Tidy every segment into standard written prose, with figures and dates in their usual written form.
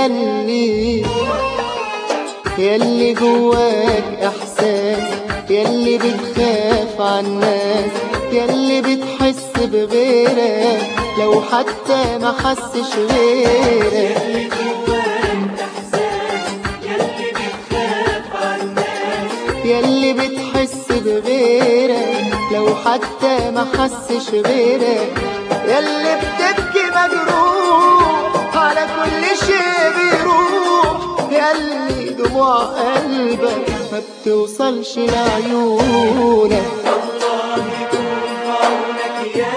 ياللي جواك احساس، ياللي بتخاف عالناس، ياللي بتحس بغيرك لو حتى ما حسش غيرك. ياللي جواك احساس، ياللي بتخاف عالناس، ياللي بتحس بغيرك لو حتى ما حسش غيرك. ياللي بتبكي مجروح على كل شيء بيروح، ياللي دموع قلبك ما بتوصلش لعيونك. الله يكون في عونك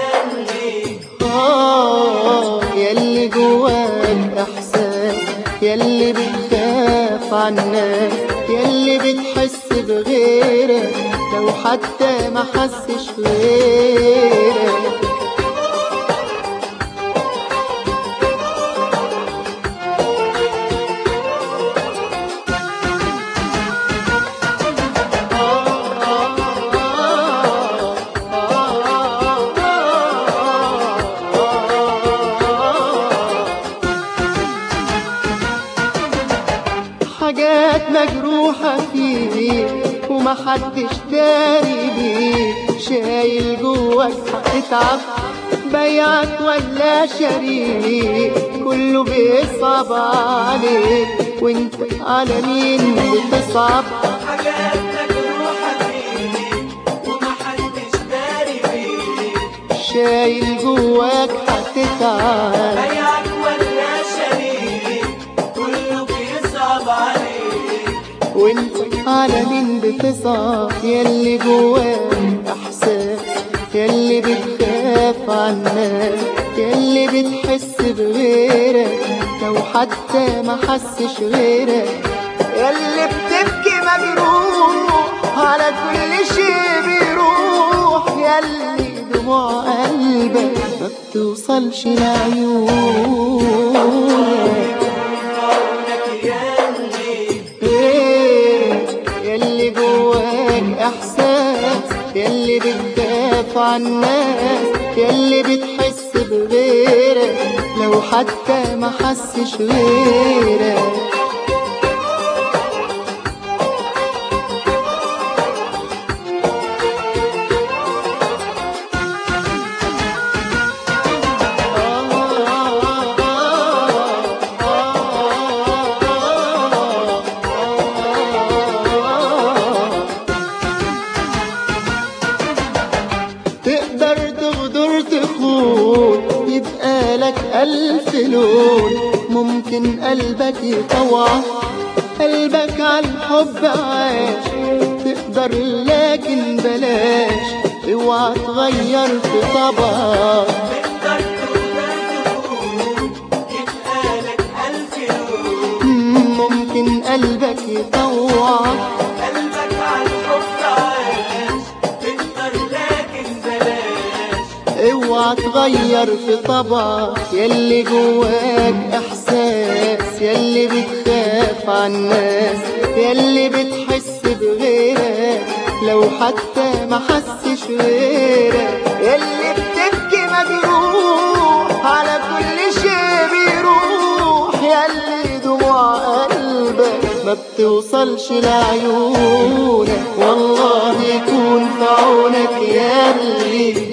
ياللي جواك احساس، ياللي بتخاف عالناس، ياللي بتحس بغيرك لو حتى ما حسش غيرك. حاجات مجروحة فيك ومحدش داري بيك، شايل جواك هتتعب بيعك ولا شريك، كله بيصعب عليك وانت على مين بتصعب. حاجات مجروحة فيك ومحدش داري بيك، شايل جواك هتتعب بيعك ولا شريك، كله بيصعب عليك وانت على مين بتصعب. ياللي جواك احساس، ياللي بتخاف عالناس، ياللي بتحس بغيرك لو حتى ما حسش غيرك. ياللي بتبكي مجروح على كل شيء بيروح، ياللي دموع قلبك ما بتوصلش لعيونك. ياللي جواك احساس، ياللي بتخاف عالناس، ياللي بتحس بغيرك لو حتى ما حسش غيرك. تقدر تغدر تخون يبقى لك ألف لون، ممكن قلبك يطوع قلبك عالحب عاش. تقدر لكن بلاش اوعى تغير في طبعك. تقدر تخون يبقى لك ألف لون، ممكن قلبك يطوع قلبك عالحب عاش. تقدر لكن بلاش اوعى تغير في طبعك. ياللي جواك احساس، ياللي بتخاف عالناس، ياللي بتحس بغيرك لو حتى ما حسش غيرك. ياللي بتبكي مجروح على كل شيء بيروح، ياللي دموع قلبك ما بتوصلش لعيونك. والله يكون في عونك ياللي